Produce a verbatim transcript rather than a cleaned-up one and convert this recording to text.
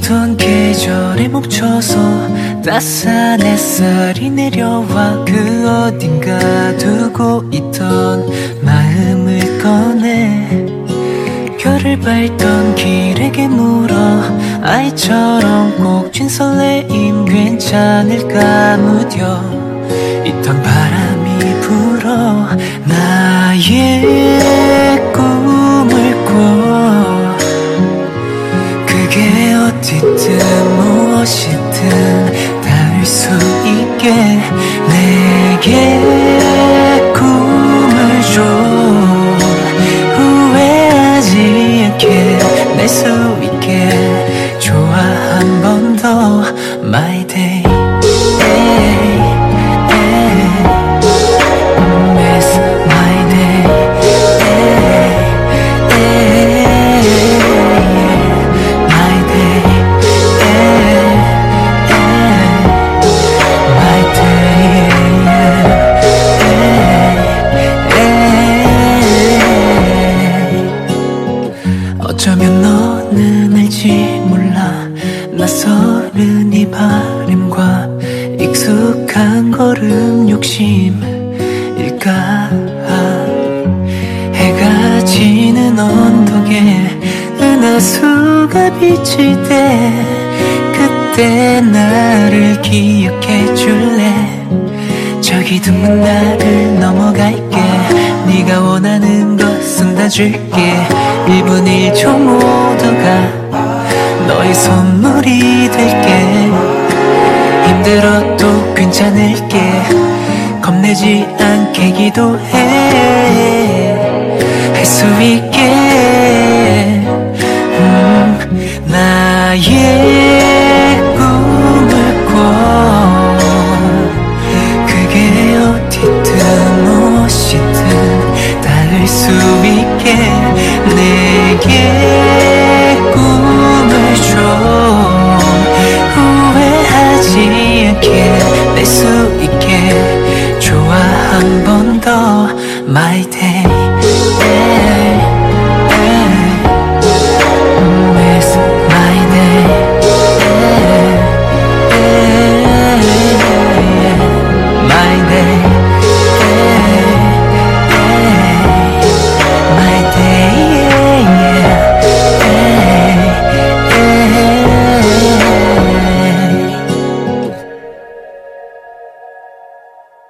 어떤 계절에 멈춰서 따스한 햇살이 내려와 그 어딘가 두고 있던 마음을 꺼내 별을 밟던 길에게 물어 아이처럼 꼭 쥔 설레임 괜찮을까 묻여 있던 바람이 불어 나의 꿈을 꿔 그게 어디든 무엇이든 닿을 수 있게 내게 꿈을 줘 후회하지 않게 낼 수 있게 좋아 한 번 더 My day 어쩌면 너는 알지 몰라 낯설은 이 바람과 익숙한 걸음 욕심일까 해가 지는 언덕에 은하수가 비칠 때 그때 나를 기억해 줄래 저기 드문 나를 넘어갈게 네가 원하는 것은 다 줄게 일 분 일 초 모두가 너의 선물이 될게 힘들어도 괜찮을게 겁내지 않게 기도해 할 수 있게 음, 나